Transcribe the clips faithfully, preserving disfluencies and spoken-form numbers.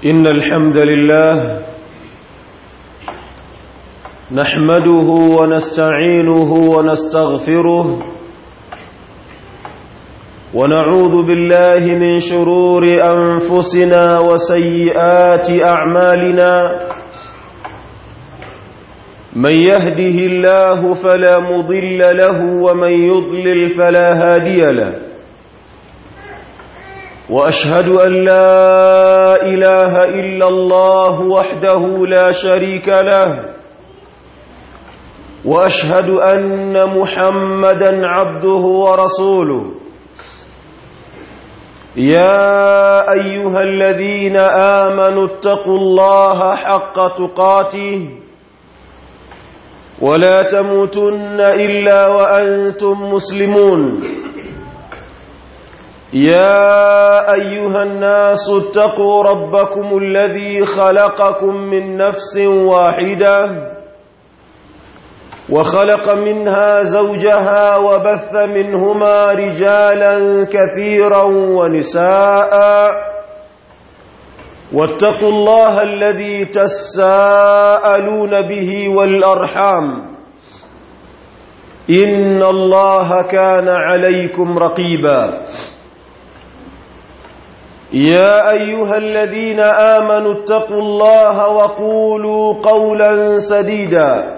إن الحمد لله نحمده ونستعينه ونستغفره ونعوذ بالله من شرور أنفسنا وسيئات أعمالنا من يهده الله فلا مضل له ومن يضلل فلا هادي له وأشهد أن لا إله إلا الله وحده لا شريك له وأشهد أن محمدا عبده ورسوله يا أيها الذين آمنوا اتقوا الله حق تقاته ولا تموتن إلا وأنتم مسلمون يا أيها الناس اتقوا ربكم الذي خلقكم من نفس واحدة وخلق منها زوجها وبث منهما رجالا كثيرا ونساء واتقوا الله الذي تساءلون به والأرحام إن الله كان عليكم رقيبا يا أيها الذين آمنوا اتقوا الله وقولوا قولا سديدا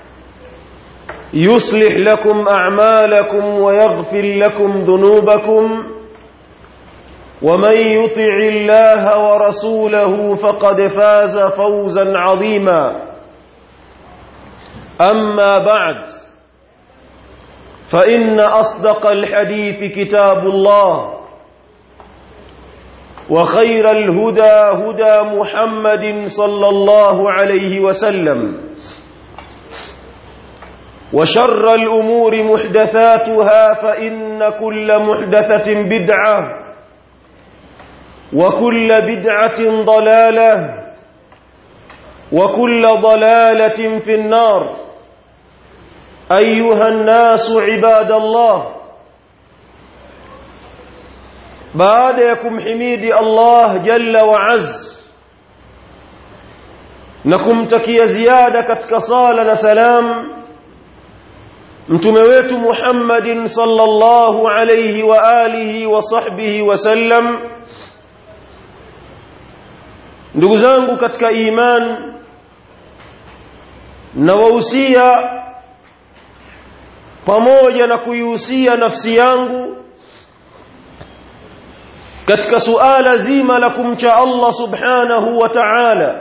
يصلح لكم أعمالكم ويغفر لكم ذنوبكم ومن يطع الله ورسوله فقد فاز فوزا عظيما أما بعد فإن أصدق الحديث كتاب الله وخير الهدى هدى محمد صلى الله عليه وسلم وشر الأمور محدثاتها فإن كل محدثة بدعة وكل بدعة ضلالة وكل ضلالة في النار أيها الناس عباد الله baada ya kumhimidi Allah jalla wa azz na kumtakia ziada katika sala na salam mtume wetu Muhammadin sallallahu alayhi wa alihi wa sahbihi wa sallam. Ndugu zangu katika iman, na wahusia pamoja na kuihusia nafsi yangu katika suala zima la kumcha Allah subhanahu wa ta'ala,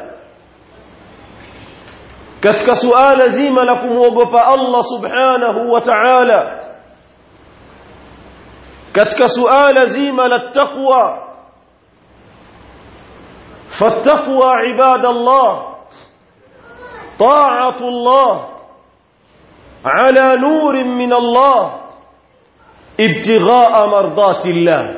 katika suala zima la kumwogopa Allah subhanahu wa ta'ala, katika suala zima la taqwa. فالتقوى عباد الله طاعة الله على نور من الله ابتغاء مرضات الله.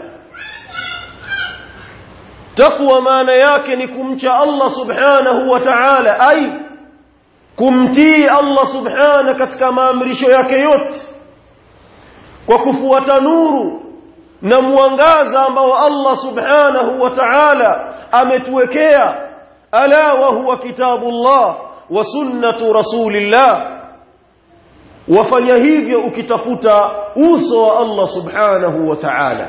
Taqwa maana yake ni kumcha Allah subhanahu wa ta'ala, ai kumtii Allah subhanahu katika maamrisho yake yote kwa kufuata nuru na mwangaza ambao Allah subhanahu wa ta'ala ametuwekea, ala wa huwa kitabullah wa sunnatu rasulillah. Wafanya hivyo ukitafuta uso wa Allah subhanahu wa ta'ala.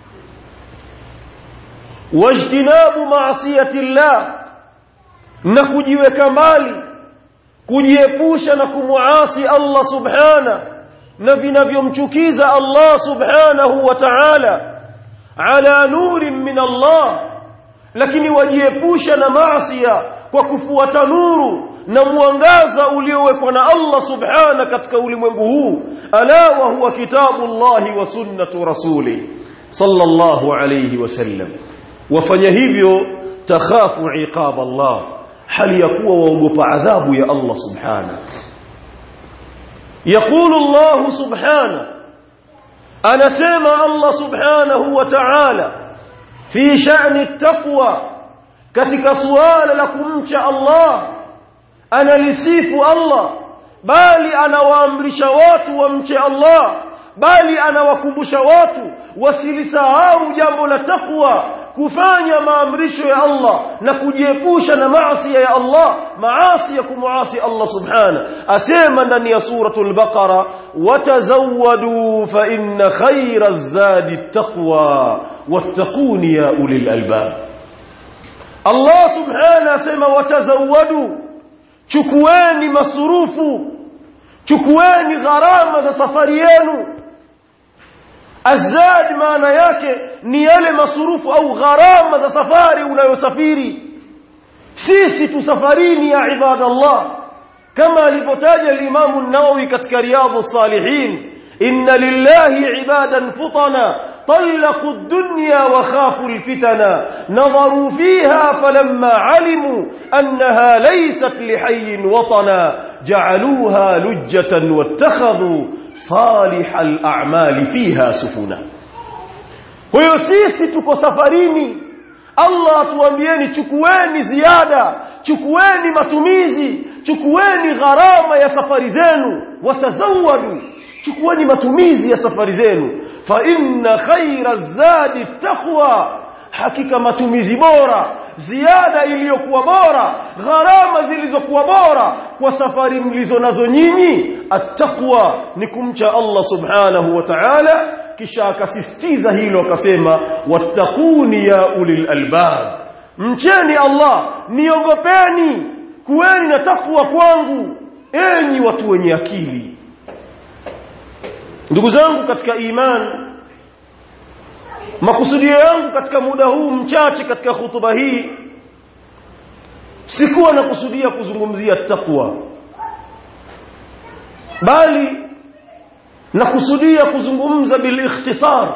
Wajtinabu maasiyati Allah, na kujiweka mbali, kujiepusha na kumuasi Allah subhanahu na vinavyomchukiza Allah subhanahu wa ta'ala, ala nurin min Allah, lakini wajiepusha na maasiya kwa kufuata nuru na mwangaza uliowekwa na Allah subhanahu katika ulimwengu huu, ala wa huwa kitabullahi wa sunnatu rasuli sallallahu alayhi wasallam. Wafanya hivyo takhafu iqab Allah, hali ya kuwa waogopa adhabu ya Allah subhanahu. Yaqulu Allah subhanahu, anasema Allah subhanahu wa ta'ala fi sha'ni at-taqwa, katika suala la kumcha Allah analisifu Allah, bali anawaamrisha watu wamche Allah, bali anawakumbusha watu wasilisahau jambo la takwa kufanya maamrisho ya Allah na kujiepusha na maasi ya Allah, maasi ya kumuasi Allah subhana. Asema ndani ya suratul Baqara, watazawwadu fa inna khayra zadi taqwa wattaquni ya ulil albab. Allah subhana asema watazawwadu, chukueni masurufu, chukueni gharama za safari yenu. Azad maana yake ni yale masurufu au gharama za safari unayosafiri. Sisi tusafarini ya ibadallah, kama alipotaja al-Imam an-Nawawi katika Riyadhus Salihin, inna lillahi ibadan futana طلقوا الدنيا وخافوا الفتنة نظروا فيها فلما علموا أنها ليست لحي وطنا جعلوها لجة واتخذوا صالح الأعمال فيها سفنا. Huyo sisi tuko safarini. Allah atuambieni chukueni ziada, chukueni matumizi, chukueni gharama ya safari zenu, watazawadu, chukueni matumizi ya safari zenu. Fa inna khayra zadi taqwa, hakika matumizi bora, ziada iliyokuwa bora, gharama zilizokuwa bora kwa safari mlizo nazo nyinyi, at-taqwa, ni kumcha Allah subhanahu wa ta'ala. Kisha akasisitiza hilo akasema, wattaquni ya ulil albab, mcheni Allah, niogopeni, kuweni na takwa kwangu enyi watu wenye akili. Ndugu zangu katika iman, makusudio yangu katika muda huu mchache katika hutuba hii, sikuwa nakusudia kuzungumzia takwa, bali nakusudia kuzungumza bil ikhtisar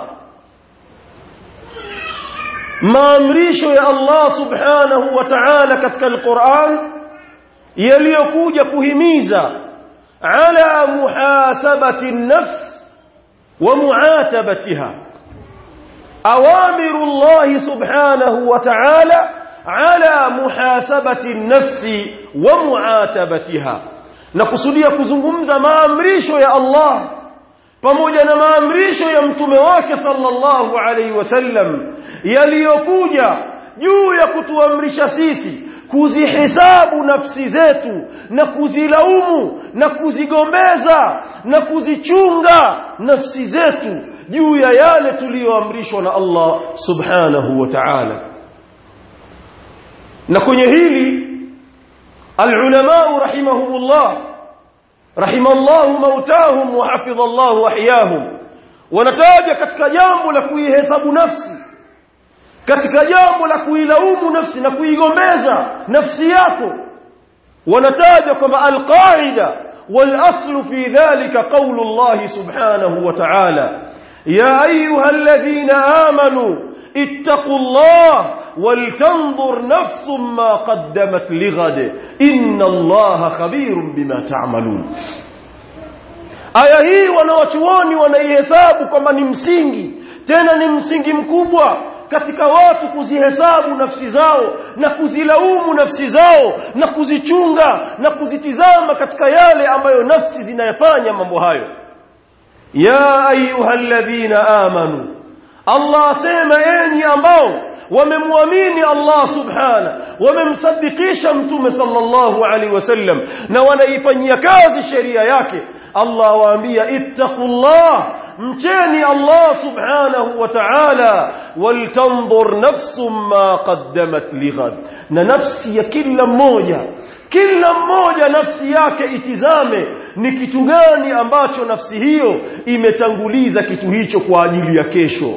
maamrisho ya Allah subhanahu wa ta'ala katika al-Qur'an yaliyokuja kuhimiza ala muhasabati an-nafs wa mu'atabatiha. Awamiru Allah subhanahu wa ta'ala ala muhasabati an-nafs wa mu'atabatiha. Nakusudia kuzungumza maamrisho ya Allah pamoja na maamrisho ya mtume wake sallallahu alaihi wasallam yaliyokuja juu ya kutuamrisha sisi kuzihesabu nafsi zetu na kuzilaumu na kuzigombeza na kuzichunga nafsi zetu juu ya yale tuliyoamrishwa na Allah subhanahu wa ta'ala. Na kwenye hili al-ulama rahimahumullah rahimallahu mautahum wa hafidhallahu ahyahum wanataja katika jambo la kuihesabu nafsi, katika jambo la kuilaumu nafsi na kuigombeza nafsi yako, wanataja kwamba al-qaida wal aslu fi dhalika qawlu Allah subhanahu wa ta'ala, ya ayyuhalladhina amanu ittaqullaha waltanzur nafsum ma qaddamat lighad inna Allaha khabirun bima ta'malun. Aya hii wanawachuoni wanaihesabu kwamba ni msingi, tena ni msingi mkubwa katika watu kuzihesabu nafsi zao na kuzilaumu nafsi zao na kuzichunga na kuzitizama katika yale ambayo nafsi zinayafanya mambo hayo. Ya ayyuhalladhina amanu, Allah asema enyi ambao wamemwamini Allah subhana, wamemsadikisha mtume sallallahu alaihi wasallam na wanaifanyia kazi sheria yake. Allah waambia ittaqullah, mcheni Allah subhanahu wa ta'ala, waltanzur nafsum ma qaddamat lighad, na nafsi ya kila mmoja, kila mmoja nafsi yake itizame ni kitu gani ambacho nafsi hiyo imetanguliza kitu hicho kwa ajili ya kesho.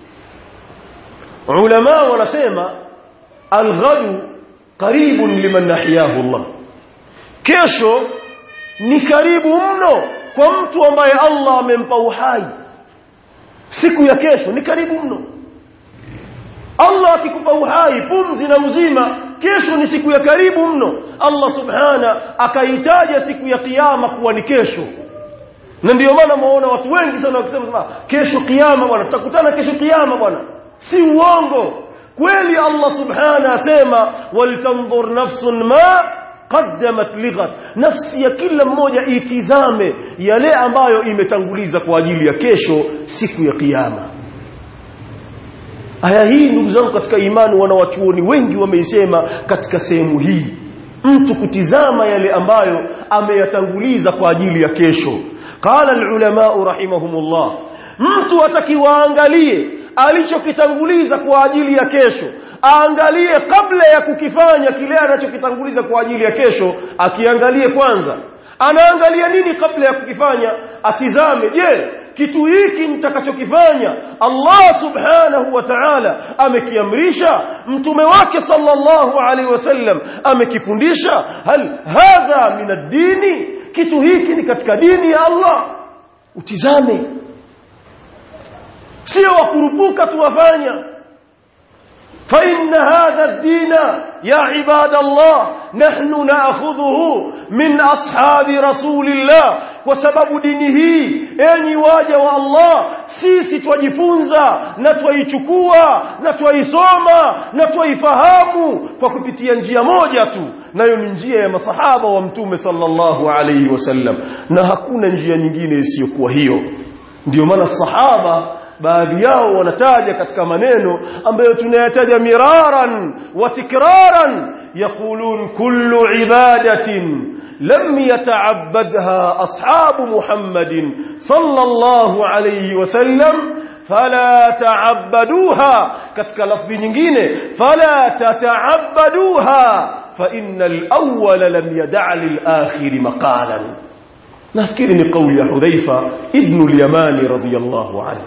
Ulama wanasema al-ghadu qaribun liman nahyahu Allah, kesho ni karibu mno kwa mtu ambaye Allah amempa uhai. Siku ya kesho ni karibu mno. Allah akikupa uhai, pumzi na uzima, kesho ni siku ya karibu mno. Allah subhana akaitaja siku ya kiyama kuwa ni kesho. Na ndio maana muona watu wengi sana wakisema kesho kiyama bwana, tutakutana kesho kiyama bwana. Si uongo. Kweli Allah subhana asema waltanzur nafsun ma qaddamat lighad, nafsi ya kila mmoja itizame yale ambayo imetanguliza kwa ajili ya kesho, siku ya kiyama. aya hii ndugu zangu katika imani wanawachuoni wengi wameisema katika sehemu hii mtu kutizama yale ambayo ameyatanguliza kwa ajili ya kesho. Qala alulama rahimahumullah, mtu atakiwa angalie alichokitanguliza kwa ajili ya kesho, aangalie kabla ya kukifanya kile anachokitanguliza kwa ajili ya kesho, akiangalie kwanza anaangalia nini kabla ya kukifanya, atizame je kitu hiki nitakachokifanya Allah subhanahu wa ta'ala amekiamrisha, mtume wake sallallahu alaihi wasallam amekifundisha, hal hadha min ad-dini, kitu hiki ni katika dini ya Allah. Utizame, sio wakurupuka tuwafanya. fa inna hadha ad-din ya ibada Allah nahnu na'khudhuhu min ashabi rasulillah, kwa sababu dini hii enyi waja wa Allah sisi twajifunza na twaichukua na twaisoma na twaifahamu kwa kupitia njia moja tu, nayo ni njia ya masahaba wa mtume sallallahu alayhi wasallam, na hakuna njia nyingine isiyokuwa hiyo. Ndio maana sahaba baadhi yao wanataja katika maneno ambayo tunayataja miraran wa tikraran, yaqulun kullu ibadatin لم يتعبدها أصحاب محمد صلى الله عليه وسلم فلا تعبدوها، كتك لفظ nyingine فلا تتعبدوها فإن الأول لم يدع للآخر مقالا. نفكرني قول حذيفة ابن اليمان رضي الله عنه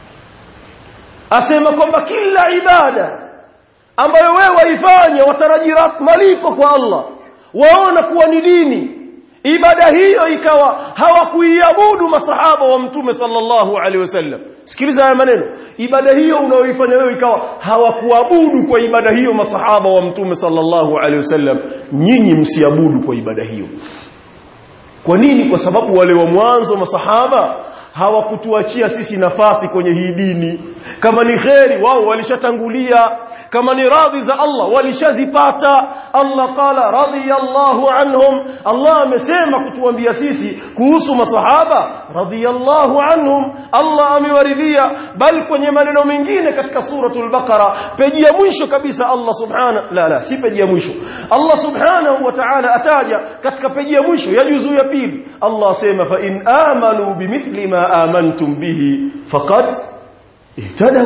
asema kwamba kila ibada ambayo wewe waifanya watarajia malipo kwa Allah, waona kuwa ni dini, ibada hiyo ikawa hawakuiabudu masahaba wa mtume sallallahu alaihi wasallam. Sikiliza haya maneno, ibada hiyo unaoifanya wewe ikawa hawakuabudu kwa ibada hiyo masahaba wa mtume sallallahu alaihi wasallam, nyinyi msiabudu kwa ibada hiyo. Kwa nini? Kwa sababu wale wa mwanzo masahaba hawakutuachia sisi nafasi kwenye hii dini. Kama ni khairi wao walishatangulia, kama ni radhi za Allah walishazipata. Allah qala radiyallahu anhum, Allah amesema kutuambia sisi kuhusu masahaba radiyallahu anhum, Allah amewaridhia. Bal kwenye maneno mengine katika suratul Baqara peji ya mwisho kabisa Allah subhanahu la la si peji ya mwisho, Allah subhanahu wa ta'ala ataja katika peji ya mwisho ya juzu ya pili, Allah asema fa in amanu bimithli ma amantum bihi faqad ihtadaw.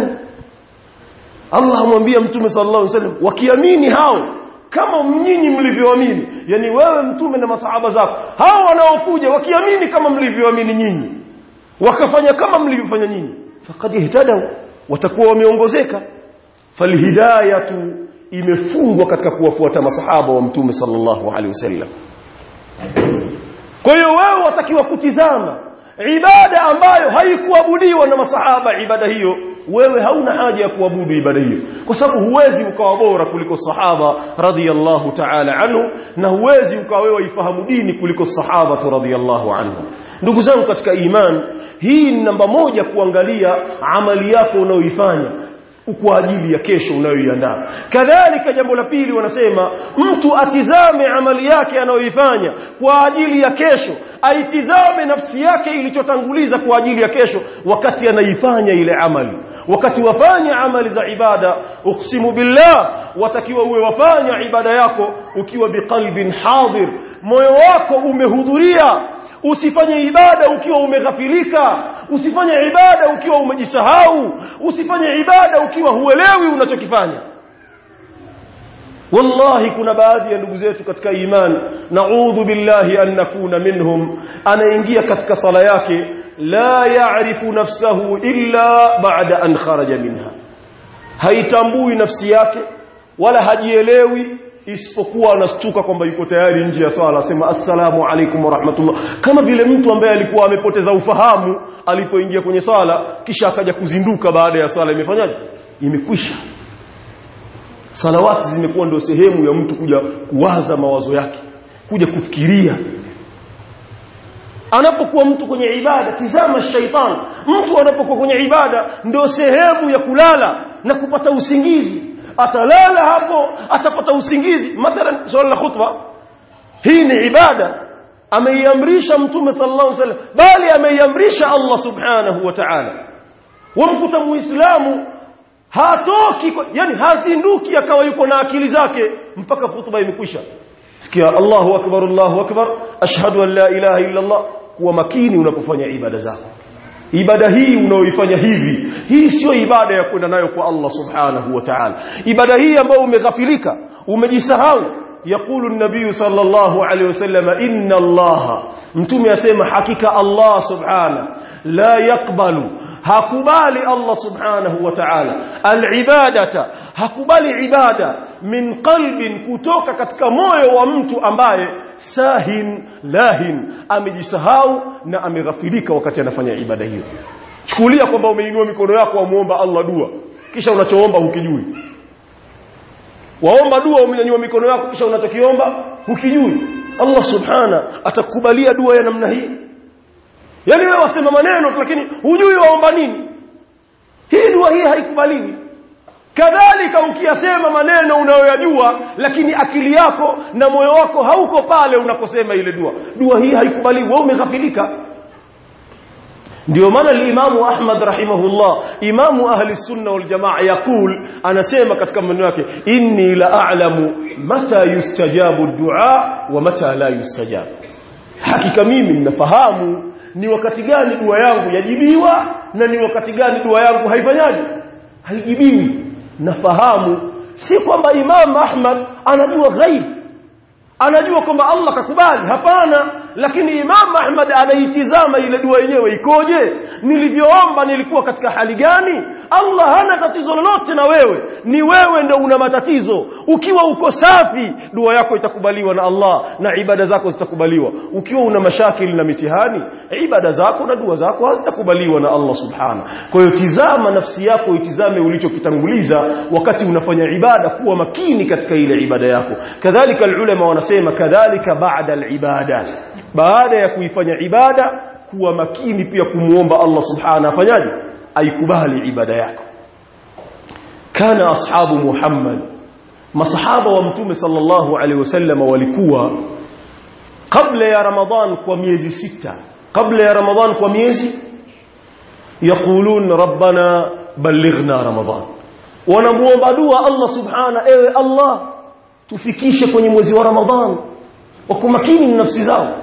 Allah amwambia mtume sallallahu alaihi wasallam wakiamini hao kama nyinyi mlivyoamini, yani wewe mtume na masahaba zako, hao wanaokuja wakiamini kama mlivyoamini nyinyi, wakafanya kama mlivyofanya nyinyi, faqad ihtadaw, watakuwa wameongozeka. Falhidayatu imefungwa katika kuwafuata masahaba wa mtume sallallahu alaihi wasallam. Kwa hiyo wewe watakiwa kutizama ibada ambayo haikuabudiwa na masahaba, ibada hiyo wewe hauna haja ya kuabudu ibada hiyo, kwa sababu huwezi ukawa bora kuliko sahaba radhiyallahu ta'ala anhu, na huwezi ukawa wewe ifahamu dini kuliko sahaba radhiyallahu anhu. Ndugu zangu katika iman, hii ni namba moja, kuangalia amali yako unayoifanya kwa ajili ya kesho unayoiandaa. Kadhalika jambo la pili wanasema mtu atizame amali yake anayoifanya kwa ajili ya kesho, aitizame nafsi yake ilichotanguliza kwa ajili ya kesho wakati anaifanya ile amali. Wakati wafanya amali za ibada, uqsimu billah, watakiwa uwe wafanya ibada yako ukiwa biqalbin hadir, moyo wako umehudhuria. Usifanye ibada ukiwa umeghafilika, usifanye ibada ukiwa umejisahau, usifanye ibada ukiwa huelewi unachokifanya. Wallahi kuna baadhi ya ndugu zetu katika iman, naudhu billahi an nakuna minhum, anaingia katika sala yake la ya'rifu nafsahu illa ba'da an kharaja minha, haitambui nafsi yake wala hajielewi isipokuwa anastuka kwamba yuko tayari nje ya swala, asema assalamu alaykum wa rahmatullah, kama vile mtu ambaye alikuwa amepoteza ufahamu alipoingia kwenye swala kisha akaja kuzinduka baada ya swala. Imefanyaje? Imekwisha. Salawati zimekuwa ndio sehemu ya mtu kuja kuwaza mawazo yake, kuja kufikiria. Anapokuwa mtu kwenye ibada, tizama shaitan, mtu anapokuwa kwenye ibada ndio sehemu ya kulala na kupata usingizi. Atalala hapo, atapata usingizi. Mathalan swala la khutba, hii ni ibada ameiamrisha mtume sallallahu alaihi wasallam, bali ameiamrisha Allah subhanahu wa ta'ala. Wamkuta muislamu hatoki, yani hazinduki akawa yuko na akili zake mpaka hutuba imekwisha. Sikia Allahu akbar, Allahu akbar, ashhadu an la ilaha illa Allah. Kuwa makini unapofanya ibada zako. Ibada hii unaoifanya hivi, hii sio ibada ya kwenda nayo kwa Allah subhanahu wa ta'ala. Ibada hii ambayo umeghafilika, umejisahau. Yaqulu an-nabiy sallallahu alayhi wasallam, inna Allah, mtume asema hakika Allah subhanahu la yaqbalu, hakubali Allah subhanahu wa ta'ala al-ibadata, hakubali ibada min qalbin, kutoka katika moyo wa mtu ambaye sahin lahin, amejisahau na ameghafilika wakati anafanya ibada hiyo. Chukulia kwamba umeinua mikono yako wamuomba Allah dua, kisha unachoomba hukijui. Waomba dua umenyanyua mikono yako kisha unachokiomba hukijui. Allah subhana atakubalia dua ya namna hii? Yaani wewe wasema maneno lakini hujui waomba nini. Hii dua hii haikubaliwi. Kadhalika ukiyasema maneno unayoyajua lakini akili yako na moyo wako hauko pale unakosema ile dua, dua hii haikubaliwi, wewe umeghafilika. Ndio maana al-Imam Ahmad rahimahullah, imamu ahli sunna wal jamaa, yakul, anasema katika maneno yake, inni la a'lamu mata yustajabu ad-du'a wa mata la yustajab. Hakika mimi ninafahamu ni wakati gani dua yangu yajibiwa na ni wakati gani dua yangu haifanyaji, haijibiwi. Nafahamu. Si kwamba Imam Ahmad anajua ghaib, anajua kwamba Allah kakubali, hapana. Lakini Imam Ahmad anaitizama ile dua yenyewe ikoje, nilivyoomba nilikuwa katika hali gani. Allah hana tatizo lolote na wewe, ni wewe ndio una matatizo. Ukiwa uko safi, dua yako itakubaliwa na Allah na ibada zako zitakubaliwa. Ukiwa una mashakili na mitihani, ibada zako na dua zako hazitakubaliwa na Allah subhanahu. Kwa hiyo tizama nafsi yako, itizame ulichokitanguliza wakati unafanya ibada, kuwa makini katika ile ibada yako. Kadhalika ulama wanasema kadhalika baada al-ibada, baada ya kuifanya ibada kuwa makini pia kumuomba Allah subhanahu afanyaje, aikubali ibada yako. Kana ashabu Muhammad, masahaba wa mtume sallallahu alaihi wasallam, walikuwa kabla ya Ramadhan kwa miezi sita, kabla ya Ramadhan kwa miezi, yaqulun rabbana ballighna Ramadhan, wanamuomba dua Allah subhanahu, ewe Allah tufikishe kwenye mwezi wa Ramadhan. Wako makini na nafsi zao.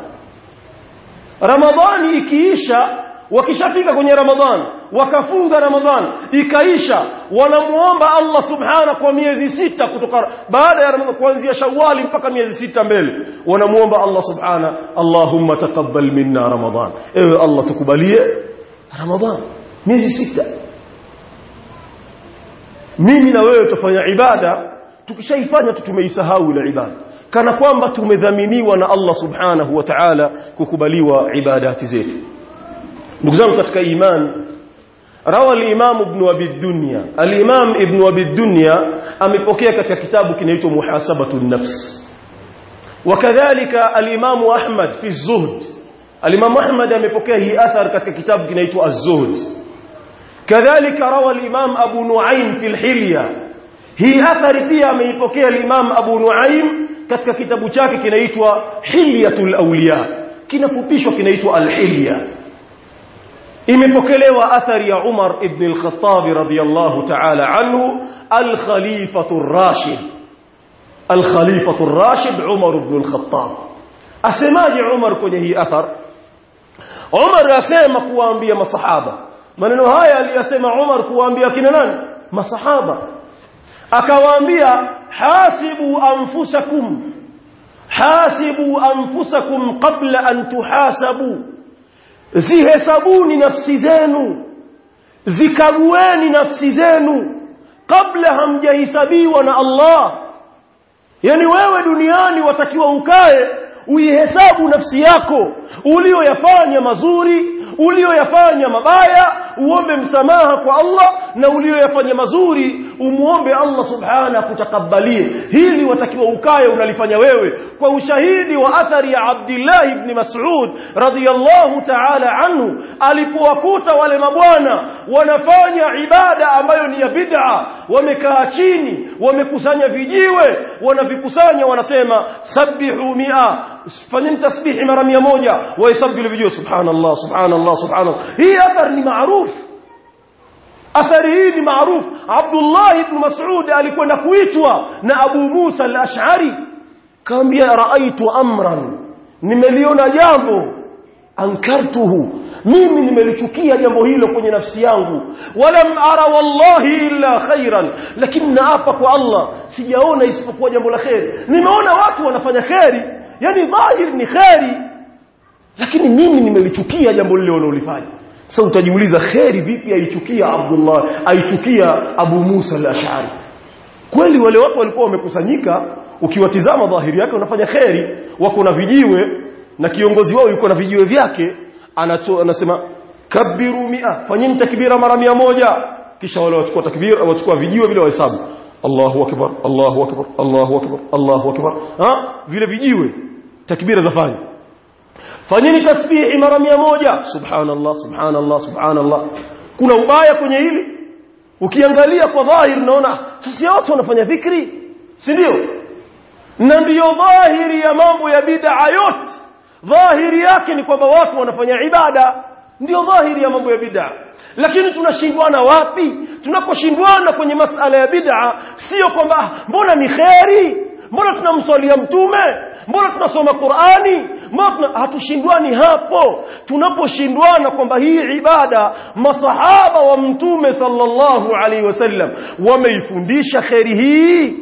Ramadhani ikiisha, wakishafika kwenye Ramadhani, wakafunga Ramadhani ikaisha, wanamuomba Allah subhanahu kwa miezi sita, kutoka baada ya Ramadhani, kuanzia Shawwal mpaka miezi sita mbele, wanamuomba Allah subhanahu, Allahumma taqabbal minna Ramadhan, ewe Allah tukubalie Ramadhan. Miezi sita mimi na wewe tufanya ibada, tukishaifanya tumeisahau ile ibada, kana kwamba tumedhaminiwa na Allah subhanahu wa ta'ala kukubaliwa ibadati zetu. Ndugu zangu katika iman, rawa al-Imam Ibn Abi Dunya, al-Imam Ibn Abi Dunya amepokea katika kitabu kinaitwa Muhasabatu an-Nafs. Wakadhalika al-Imam Ahmad fi az-Zuhd, al-Imam Ahmad amepokea hii athar katika kitabu kinaitwa Az-Zuhd. Kadhalika rawa al-Imam Abu Nuaym fi al-Hilya, hii athari pia ameipokea al-Imam Abu Nuaym katika kitabu chake kinaitwa Hilyatul Awliya, kinafupishwa kinaitwa Al-Hilya. Imepokelewa athari ya Umar ibn al-Khattab radiyallahu ta'ala anhu, al-Khalifatu ar-Rashid, al-Khalifatu ar-Rashid Umar ibn al-Khattab. Asemaje Umar kwenye hii athar? Umar asema kuwaambia masahaba, maneno haya aliyasema Umar kuwaambia kina nani? Masahaba. Akawaambia, hasibu anfusakum, hasibu anfusakum qabla an tuhasabu, zihesabuni nafsi zenu, zikagueni nafsi zenu kabla hamjahisabiwa na Allah. Yani wewe duniani watakiwa ukae uihesabu nafsi yako, ulioyafanya mazuri, ulioyafanya mabaya, uombe msamaha kwa Allah, na ulioyafanya mazuri umuombe Allah subhanahu kutakabalie. Hili watakiwa ukae unalifanya wewe, kwa ushahidi wa athari ya Abdullah ibn Mas'ud radhiyallahu ta'ala anhu, alipowakuta wale mabwana wanafanya ibada ambayo ni ya bid'a, wamekaa chini, wamekusanya vijiwe, wanavikusanya, wanasema sabbihu mi'a, fanyeni tasbihi mara mia moja, waisabbihu vijiwe, subhanallah subhanallah subhanallah. Hii athar ni maarufu. athari hii ni maarufu. Abdullah ibn Mas'ud alikwenda kuitwa na Abu Musa al-Ash'ari, kaambia raaitu amran, nimeliona jambo, ankartuhu, mimi nimelichukia jambo hilo kwenye nafsi yangu, walam ara wallahi illa khairan, lakini naapa kwa Allah sijaona isipokuwa jambo la khairi. Nimeona watu wanafanya khairi, yani dhahir ni khairi, lakini mimi nimelichukia jambo lile wanalofanya. Sasa utajiuliza, khairi vipi aichukia Abdullah, aichukia Abu Musa al-Ash'ari? Kweli wale watu walikuwa wamekusanyika, ukiwatizama dhahiri yake wanafanya khairi, wako na vijiwe na kiongozi wao yuko na vijiwe vyake, anato anasema kabiru mia, fanyeni takbira mara mia moja. Kisha wale wachukua takbira, wachukua vijiwe vile wahesabu, Allahu akbar, Allahu akbar, Allahu akbar, Allahu akbar. Ha, vile vijiwe takbira zafanya. Fanyeni tasbihi mara mia moja, subhanallah, subhanallah, subhanallah. Kuna ubaya kwenye hili? Ukiangalia kwa dhahiri unaona sasa watu wanafanya dhikri, si ndio? Na ndio dhahiri ya mambo ya bid'a yote. Dhahiri yake ni kwamba watu wanafanya ibada, ndio dhahiri ya mambo ya bid'a. Lakini tunashindwana wapi? Tunakoshindwana kwenye masala ya bid'a sio kwamba mbona ni khairi, mbona tunamswalia mtume, mbona tunasoma Qur'ani, mbona hatushindwani hapo. Tunaposhindwana kwamba hii ibada masahaba wa mtume sallallahu alaihi wasallam wameifundisha khairi hii,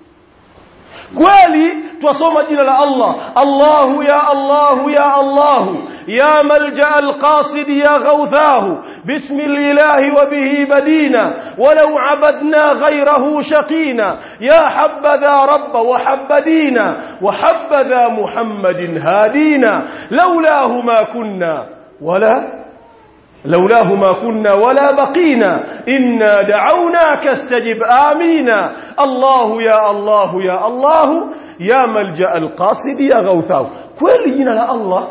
kweli twasoma jina la Allah, Allahu ya Allahu ya Allahu ya malja alqasid ya ghawthahu بسم الإله وبه بدينا ولو عبدنا غيره شقينا يا حبذا رب وحبدينا وحبذا محمد هادينا لولاه ما كنا ولا لولاه ما كنا ولا بقينا إنا دعوناك استجب آمينا الله يا الله يا الله يا ملجأ القاصد يا غوثاه. كل جنا الله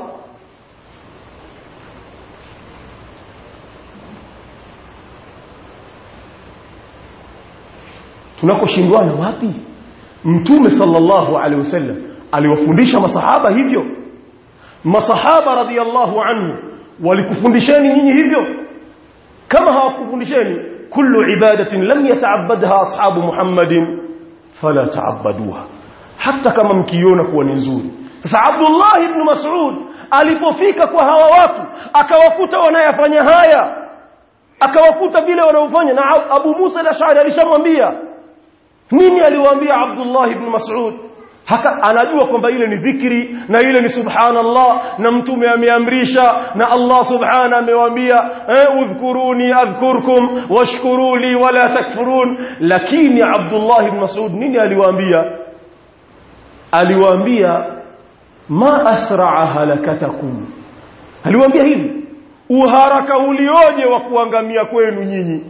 tunakoshindwana wapi? Mtume sallallahu alaihi wasallam aliwafundisha masahaba hivyo. Masahaba radhiyallahu anhu walikufundisheni nyinyi hivyo? Kama hawakufundisheni, kullu ibadatin lam yata'abbadha ashabu Muhammadin fala ta'abbaduha, hata kama mkiona kuwa ni nzuri. Sasa Abdullah ibn Mas'ud alipofika kwa hawa watu akawakuta wanayafanya haya, akawakuta vile wanaofanya, na Abu Musa al-Ash'ari alishamwambia. Nini aliwaambia Abdullah ibn Mas'ud? Haka anajua kwamba ile ni dhikri na ile ni subhanallah, na mtume ameamrisha na Allah subhana amewaambia eh, udhkuruni adhkurkum washkuruli wala takfurun. Lakini Abdullah ibn Mas'ud nini aliwaambia? Aliwaambia ma asra'a halakatakum, aliwaambia hivi, uharaka ulioje wa kuangamia kwenu nyinyi.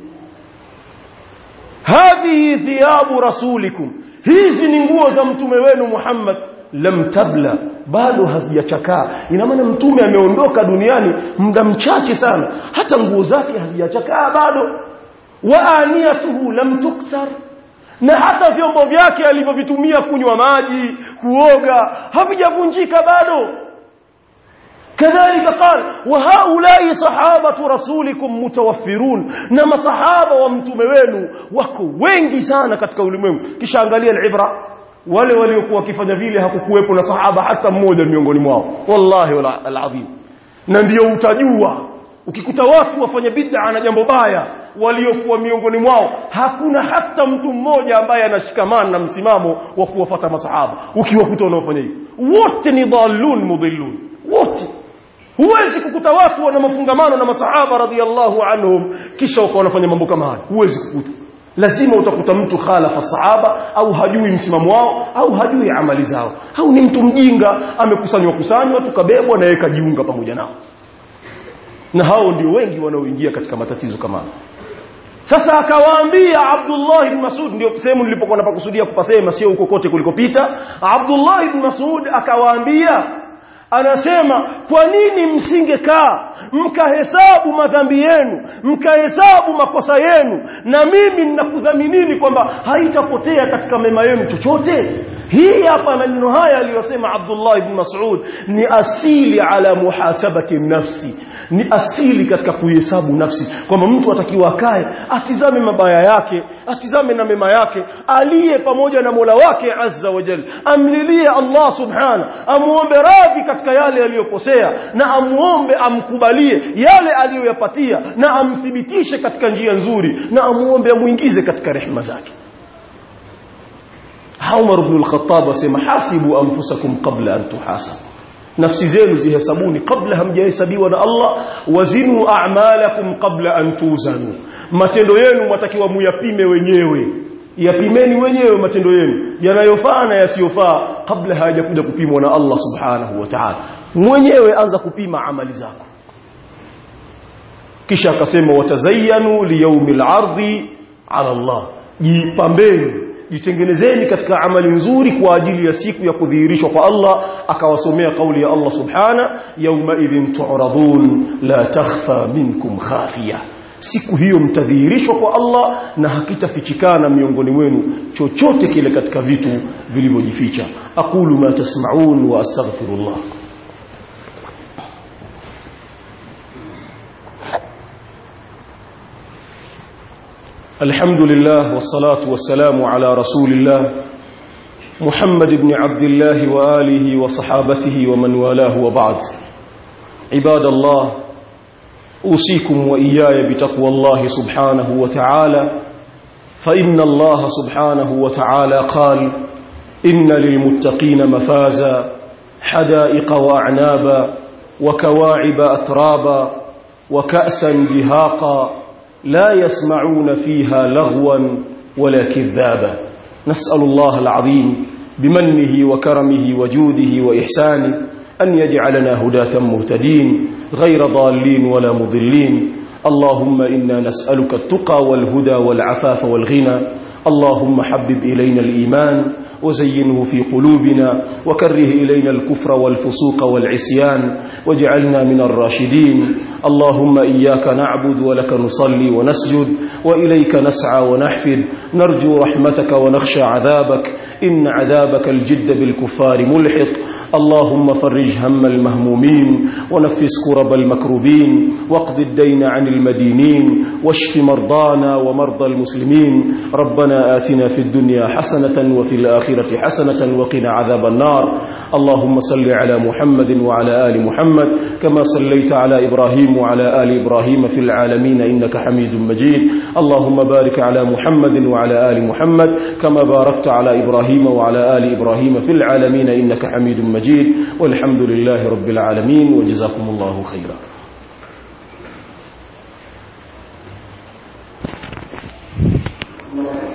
Hadhihi thiyabu rasulikum, hizi ni nguo za mtume wenu Muhammad, lam tabla, bado hazijachakaa. Ina maana mtume ameondoka duniani muda mchache sana, hata nguo zake hazijachakaa bado. Wa aniyatuhu lam tuksar, na hata vyombo vyake alivyovitumia kunywa maji, kuoga, havijavunjika bado. Kadhalika qala wa haulai sahabatu rasulikum mutawaffirun, na masahaba wa mtume wenu wako wengi sana katika ulimwengu. Kisha angalia al-ibra, wale waliokuwa wakifanya vile hakukuwepo na sahaba hata mmoja miongoni mwao, wallahi wala alazim. Na ndio utajua ukikuta watu wafanya bid'a na jambo baya waliokuwa miongoni mwao hakuna hata mtu mmoja ambaye anashikamana na msimamo wa kuwafuata masahaba. Ukiwakuta wanaofanya hivi wote ni dhallun mudhillun, wote. Huwezi kukuta watu wana mafungamano na masahaba radhiyallahu anhum kisha wako wanafanya mambo kama haya, huwezi kukuta. Lazima utakuta mtu khalafa sahaba, au hajui msimamo wao, au hajui amali zao, au ni mtu mjinga amekusanywa kusanywa tukabebwa na yeye kajiunga pamoja nao. Na hao ndio wengi wanaoingia katika matatizo kama haya. Sasa akawaambia Abdullah ibn Mas'ud, ndio sehemu nilipokuwa napakusudia kupasema, sio huko kote kulikopita. Abdullah ibn Mas'ud akawaambia, anasema kwa nini msingekaa mkahesabu madhambi yenu, mkahesabu makosa yenu, na mimi ninakudhaminini kwamba haitapotea katika mema yenu chochote. Hii hapa maneno haya aliyosema Abdullah ibn Mas'ud ni asili ala muhasabati nafsi, ni asili katika kuhesabu nafsi, kwamba mtu atakiwa akae atizame mabaya yake, atizame na mema yake, aliye pamoja na Mola wake azza wa jalla, amlilie Allah subhana, amuombe radhi katika yale aliyokosea, na amuombe amkubalie yale aliyoyapatia, na amthibitishe katika njia nzuri, na amuombe amuingize katika rehema zake. Umar ibn al-Khattab asema hasibu anfusakum qabla an tuhasabu, nafsi zenu zihesabuni kabla hamjahesabiwa na Allah. Wazinu a'malakum qabla an tuzanu, matendo yenu mtakiwa muyapime wenyewe, yapimeni wenyewe matendo yenu yanayofaa na yasiyofaa kabla hayajakuja kupimwa na Allah subhanahu wa ta'ala. Mwenyewe anza kupima amali zako. Kisha akasema watazayyanu liyawmil ardi ala Allah, jipambeni, jitengenezeni katika amali nzuri kwa ajili ya siku ya kudhihirishwa kwa Allah. Akawasomea kauli ya Allah subhana, yawma idhin tu'radun la takhfa minkum khafiya, siku hiyo mtadhihirishwa kwa Allah na hakitafichikana miongoni mwenu chochote kile katika vitu vilivyojificha. Aqulu ma tasma'un wa astaghfirullah. الحمد لله والصلاة والسلام على رسول الله محمد بن عبد الله وآله وصحابته ومن والاه وبعد. عباد الله، أوصيكم وإياي بتقوى الله سبحانه وتعالى، فإن الله سبحانه وتعالى قال إن للمتقين مفازا حدائق وأعنابا وكواعب أترابا وكأسا دهاقا لا يسمعون فيها لغوا ولا كذابا. نسأل الله العظيم بمنه وكرمه وجوده وإحسانه أن يجعلنا هداة مهتدين غير ضالين ولا مضلين. اللهم إنا نسألك التقى والهدى والعفاف والغنى. اللهم حبب إلينا الإيمان وزينه في قلوبنا وكره إلينا الكفر والفسوق والعصيان واجعلنا من الراشدين. اللهم إياك نعبد ولك نصلي ونسجد وإليك نسعى ونحفد، نرجو رحمتك ونخشى عذابك، إن عذابك الجد بالكفار ملحق. اللهم فرج هم المهمومين ونفس كرب المكروبين واقض الدين عن المدينين واشف مرضانا ومرضى المسلمين. ربنا آتنا في الدنيا حسنة وفي الآخرة حسنة وقنا عذاب النار. اللهم صل على محمد وعلى آل محمد كما صليت على إبراهيم وعلى آل إبراهيم في العالمين إنك حميد مجيد. اللهم بارك على محمد وعلى آل محمد كما باركت على إبراهيم وعلى آل إبراهيم في العالمين إنك حميد مجيد. والحمد لله رب العالمين وجزاكم الله خيرا.